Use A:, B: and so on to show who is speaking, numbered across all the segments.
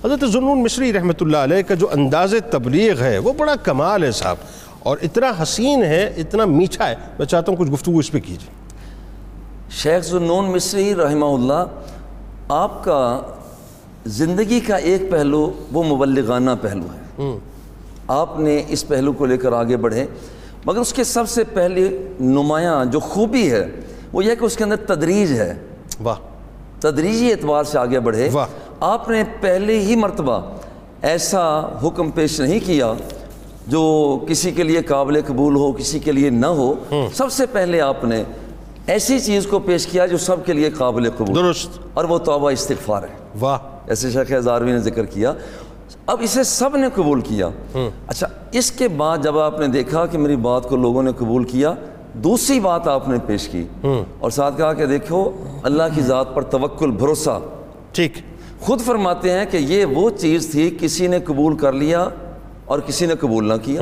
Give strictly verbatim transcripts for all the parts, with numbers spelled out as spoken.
A: حضرت ذوالنون مصری رحمۃ اللہ علیہ کا جو انداز تبلیغ ہے وہ بڑا کمال ہے صاحب، اور اتنا حسین ہے، اتنا میٹھا ہے. میں چاہتا ہوں کچھ گفتگو اس پہ کیجیے.
B: شیخ ذوالنون مصری رحمہ اللہ، آپ کا زندگی کا ایک پہلو وہ مبلغانہ پہلو ہے. آپ نے اس پہلو کو لے کر آگے بڑھے، مگر اس کے سب سے پہلے نمایاں جو خوبی ہے وہ یہ کہ اس کے اندر تدریج ہے.
A: واہ.
B: تدریجی اعتبار سے آگے بڑھے.
A: واہ.
B: آپ نے پہلے ہی مرتبہ ایسا حکم پیش نہیں کیا جو کسی کے لیے قابل قبول ہو، کسی کے لیے نہ ہو. سب سے پہلے آپ نے ایسی چیز کو پیش کیا جو سب کے لیے قابل قبول،
A: درست،
B: اور وہ توبہ استغفار ہے.
A: واہ.
B: ایسے شیخ ہزاروی نے ذکر کیا. اب اسے سب نے قبول کیا. اچھا، اس کے بعد جب آپ نے دیکھا کہ میری بات کو لوگوں نے قبول کیا، دوسری بات آپ نے پیش کی اور ساتھ کہا کہ دیکھو اللہ کی ذات پر توکل، بھروسہ.
A: ٹھیک.
B: خود فرماتے ہیں کہ یہ وہ چیز تھی کسی نے قبول کر لیا اور کسی نے قبول نہ کیا.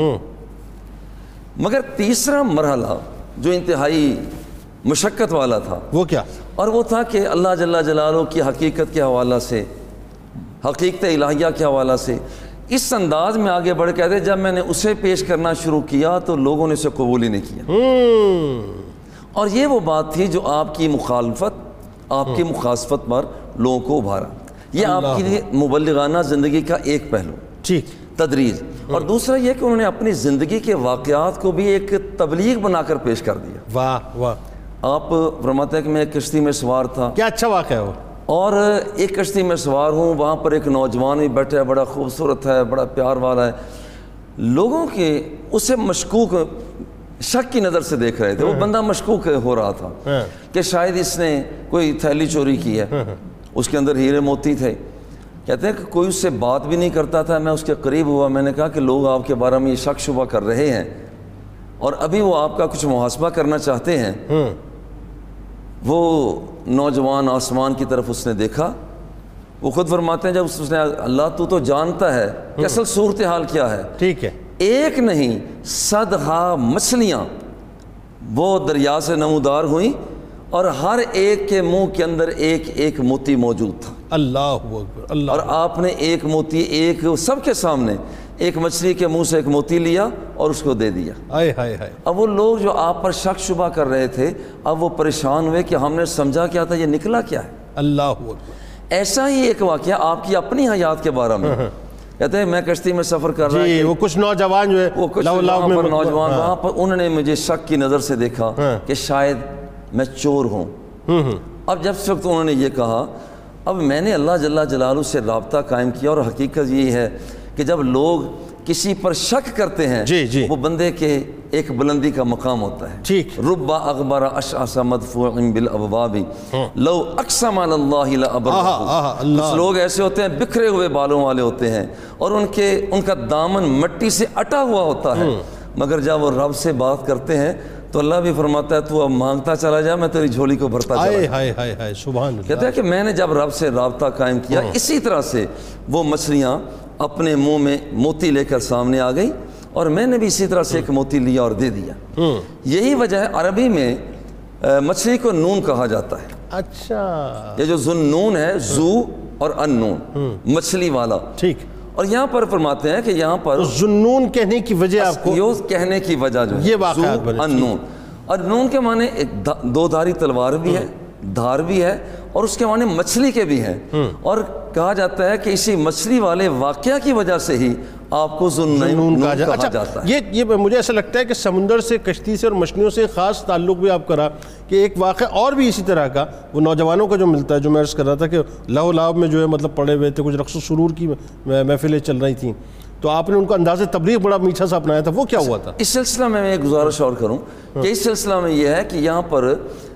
B: مگر تیسرا مرحلہ جو انتہائی مشقت والا تھا
A: وہ کیا؟
B: اور وہ تھا کہ اللہ جل جلالہ کی حقیقت کے حوالہ سے، حقیقت الہیہ کے حوالہ سے اس انداز میں آگے بڑھ کہتے جب میں نے اسے پیش کرنا شروع کیا تو لوگوں نے اسے قبول ہی نہیں کیا. اور یہ وہ بات تھی جو آپ کی مخالفت، آپ کی مخالفت پر لوگوں کو ابھارا. یہ آپ کی مبلغانہ زندگی کا ایک پہلو،
A: ٹھیک،
B: تدریج. اور دوسرا یہ کہ انہوں نے اپنی زندگی کے واقعات کو بھی ایک تبلیغ بنا کر پیش کر دیا.
A: واہ واہ.
B: آپ فرماتے ہیں کہ میں ایک کشتی میں سوار تھا.
A: کیا اچھا واقعہ ہے وہ.
B: اور ایک کشتی میں سوار ہوں، وہاں پر ایک نوجوان بھی بیٹھا ہے، بڑا خوبصورت ہے، بڑا پیار والا ہے. لوگوں کے اسے مشکوک، شک کی نظر سے دیکھ رہے تھے. وہ بندہ مشکوک ہو رہا تھا کہ شاید اس نے کوئی تھیلی چوری کی ہے، اس کے اندر ہیرے موتی تھے. کہتے ہیں کہ کوئی اس سے بات بھی نہیں کرتا تھا. میں اس کے قریب ہوا، میں نے کہا کہ لوگ آپ کے بارے میں یہ شک شبہ کر رہے ہیں اور ابھی وہ آپ کا کچھ محاسبہ کرنا چاہتے ہیں. وہ نوجوان آسمان کی طرف اس نے دیکھا. وہ خود فرماتے ہیں جب اس نے اللہ تو تو جانتا ہے کہ اصل صورتحال کیا ہے.
A: ٹھیک ہے.
B: ایک نہیں صدہا مچھلیاں وہ دریا سے نمودار ہوئیں اور ہر ایک کے منہ کے اندر ایک ایک موتی موجود تھا.
A: اللہ اکبر. اللہ.
B: اور آپ نے ایک موتی، ایک سب کے سامنے ایک مچھلی کے منہ سے ایک موتی لیا اور اس کو دے دیا.
A: ہائے ہائے ہائے.
B: اب وہ لوگ جو آپ پر شک شبہ کر رہے تھے اب وہ پریشان ہوئے کہ ہم نے سمجھا کیا تھا، یہ نکلا کیا ہے.
A: اللہ اکبر.
B: ایسا ہی ایک واقعہ آپ کی اپنی حیات کے بارے میں. کہتے ہیں میں کشتی میں سفر کر رہا
A: جی، وہ کچھ نوجوان جو ہے
B: وہ کچھ وہاں پر نوجوان وہاں پر انہوں نے مجھے شک کی نظر سے دیکھا کہ شاید میں چور ہوں. اب جب اس وقت انہوں نے یہ کہا، اب میں نے اللہ جل جلالہ سے رابطہ قائم کیا اور حقیقت یہ ہے کہ جب لوگ کسی پر شک کرتے ہیں
A: جی جی
B: وہ بندے کے ایک بلندی کا مقام ہوتا ہے.
A: ٹھیک.
B: رب اغبر اشعث مدفوع بالابواب لو اقسم علی اللہ لابرہ. کچھ لوگ ایسے ہوتے ہیں بکھرے ہوئے بالوں والے ہوتے ہیں اور ان کے ان کا دامن مٹی سے اٹا ہوا ہوتا ہے، مگر جب وہ رب سے بات کرتے ہیں تو اللہ بھی فرماتا ہے تو اب مانگتا چلا جا، میں تیری جھولی کو بھرتا چلا جا.
A: ہائے ہائے ہائے سبحان اللہ.
B: کہتا ہے کہ میں نے جب رب سے رابطہ قائم کیا اسی طرح سے وہ مچھلیاں اپنے منہ میں موتی لے کر سامنے آ گئی اور میں نے بھی اسی طرح سے ایک موتی لیا اور دے دیا. یہی وجہ ہے عربی میں مچھلی کو نون کہا جاتا ہے.
A: اچھا.
B: یہ جو ذوالنون ہے، زو اور النون، مچھلی والا.
A: ٹھیک.
B: اور یہاں پر فرماتے ہیں کہ یہاں پر
A: ذوالنون کہنے کی وجہ آپ کو
B: یہ کہنے کی وجہ جو ہے
A: یہ واقعات بنے.
B: النون. اور نون کے معنی ایک دو دھاری تلوار بھی ہے، دھار بھی ہے، اور اس کے معنی مچھلی کے بھی ہیں. اور کہا جاتا ہے کہ اسی مچھلی والے واقعہ کی وجہ سے ہی آپ کو ذوالنون کہا جاتا ہے.
A: یہ یہ مجھے ایسا لگتا ہے کہ سمندر سے، کشتی سے اور مچھلیوں سے خاص تعلق بھی آپ کرا کہ ایک واقعہ اور بھی اسی طرح کا وہ نوجوانوں کا جو ملتا ہے، جو میں عرض کر رہا تھا کہ لہو لعب میں جو ہے مطلب پڑے ہوئے تھے، کچھ رقص و سرور کی محفلیں چل رہی تھیں تو آپ نے ان کا انداز تبلیغ بڑا میٹھا سا اپنایا تھا. وہ کیا ہوا تھا؟
B: اس سلسلہ میں میں ایک گزارش اور کروں کہ اس سلسلہ میں یہ ہے کہ یہاں پر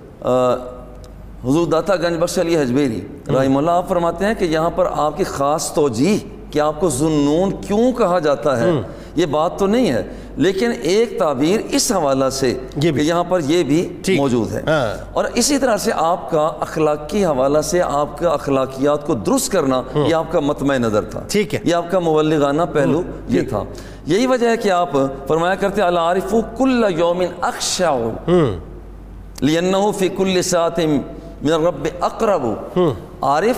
B: حضور داتا گنج بخش علی حجویری رحمہ اللہ آپ فرماتے ہیں کہ یہاں پر آپ کی خاص توجیہ کہ آپ کو ذوالنون کیوں کہا جاتا ہے یہ بات تو نہیں ہے، لیکن ایک تعبیر اس حوالہ سے کہ یہاں پر یہ بھی موجود ہے. اور اسی طرح سے آپ کا اخلاقی حوالہ سے آپ کا اخلاقیات کو درست کرنا یہ آپ کا مطمع نظر تھا.
A: ٹھیک ہے.
B: یہ آپ کا مبلغانہ پہلو یہ تھا. یہی وجہ ہے کہ آپ فرمایا کرتے العارف کل یوم اخشع لأنه فی کل ساعت من الرب اقرب. عارف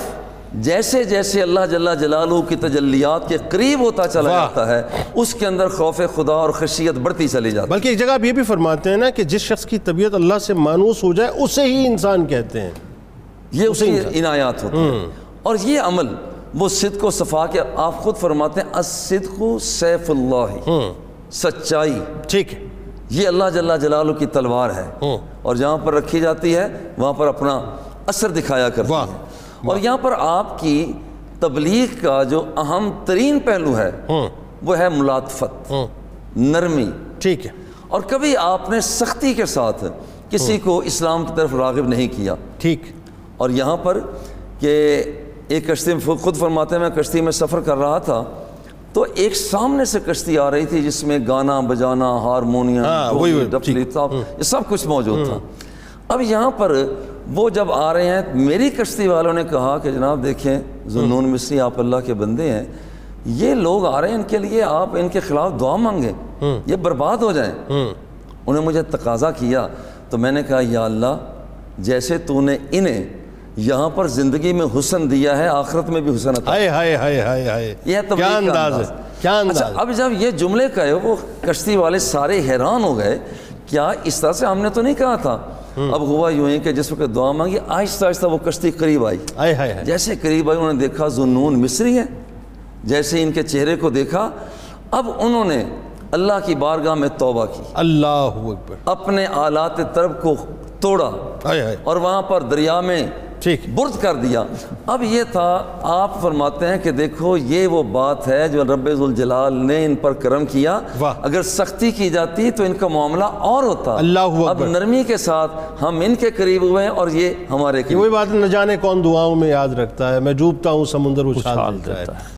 B: جیسے جیسے اللہ جل جلالہ کی تجلیات کے قریب ہوتا چلا
A: واہ۔
B: جاتا ہے اس کے اندر خوف خدا اور خشیت بڑھتی چلی جاتی ہے۔
A: بلکہ ایک جگہ آپ یہ بھی فرماتے ہیں نا کہ جس شخص کی طبیعت اللہ سے مانوس ہو جائے اسے ہی انسان کہتے ہیں،
B: یہ اس کی عنایات ہوتی ہیں۔ اور یہ عمل وہ صدق و صفا کے، آپ خود فرماتے ہیں الصدق سیف اللہ، سچائی
A: ٹھیک ہے،
B: یہ اللہ جل جلالہ کی تلوار ہے، اور جہاں پر رکھی جاتی ہے وہاں پر اپنا اثر دکھایا کرتی
A: واہ۔
B: ہے۔ اور یہاں پر آپ کی تبلیغ کا جو اہم ترین پہلو ہے وہ ہے ملاطفت، نرمی،
A: ٹھیک ہے،
B: اور کبھی آپ نے سختی کے ساتھ کسی کو اسلام کی طرف راغب نہیں کیا۔
A: ٹھیک،
B: اور یہاں پر کہ ایک کشتی میں خود فرماتے ہیں میں کشتی میں سفر کر رہا تھا تو ایک سامنے سے کشتی آ رہی تھی جس میں گانا بجانا، ہارمونیم،
A: ہاں، وہی وہی،
B: ڈفلی، یہ سب کچھ موجود تھا۔ اب یہاں پر وہ جب آ رہے ہیں میری کشتی والوں نے کہا کہ جناب دیکھیں ذوالنون مصری آپ اللہ کے بندے ہیں، یہ لوگ آ رہے ہیں ان کے لیے آپ ان کے خلاف دعا مانگیں، یہ برباد ہو جائیں۔ انہیں مجھے تقاضا کیا تو میں نے کہا یا اللہ جیسے تو نے انہیں یہاں پر زندگی میں حسن دیا ہے آخرت میں بھی حسن عطا۔
A: ہائے ہائے ہائے ہائے ہائے،
B: یہ تبلیغ
A: کیا
B: کا
A: انداز
B: انداز
A: ہے، کیا انداز
B: اچھا اب جب یہ جملے کہے وہ کشتی والے سارے حیران ہو گئے، کیا اس طرح سے ہم نے تو نہیں کہا تھا۔ اب ہوا یوں ہی کہ جس وقت دعا مانگی آہستہ آہستہ وہ کشتی قریب آئی،
A: ہائے ہائے ہائے،
B: جیسے قریب آئی انہوں نے دیکھا ذوالنون مصری ہے، جیسے ان کے چہرے کو دیکھا اب انہوں نے اللہ کی بارگاہ میں توبہ کی،
A: اللہ اکبر،
B: اپنے آلات طرب کو توڑا
A: ہائے ہائے،
B: اور وہاں پر دریا میں
A: ٹھیک،
B: برد کر دیا۔ اب یہ تھا آپ فرماتے ہیں کہ دیکھو یہ وہ بات ہے جو رب ذوالجلال نے ان پر کرم کیا،
A: واہ۔
B: اگر سختی کی جاتی تو ان کا معاملہ اور ہوتا،
A: اللہ
B: اب
A: اکبر۔
B: نرمی کے ساتھ ہم ان کے قریب ہوئے ہیں اور یہ ہمارے
A: یہ
B: قریب۔
A: وہی بات ہے، نہ جانے کون دعاؤں میں یاد رکھتا ہے، میں ڈوبتا ہوں سمندر اچھال دیتا ہے،